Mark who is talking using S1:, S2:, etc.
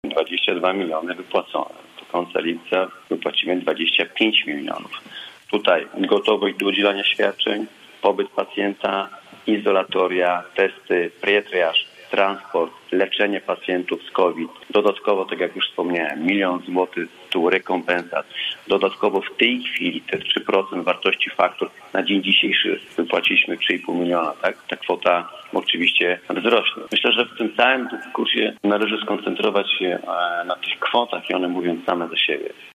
S1: 22 miliony wypłacone. Do końca lipca wypłacimy 25 milionów. Tutaj gotowość do udzielania świadczeń, pobyt pacjenta, izolatoria, testy, pretriaż, transport, leczenie pacjentów z COVID. Dodatkowo, tak jak już wspomniałem, 1 000 000 złotych z tytułu rekompensat. Dodatkowo w tej chwili te 3% wartości faktur na dzień dzisiejszy wypłaciliśmy 3,5 miliona. Tak? Ta kwota oczywiście wzrośnie. Myślę, że w tym całym dyskursie należy skoncentrować się na tych kwotach i one mówią same za siebie.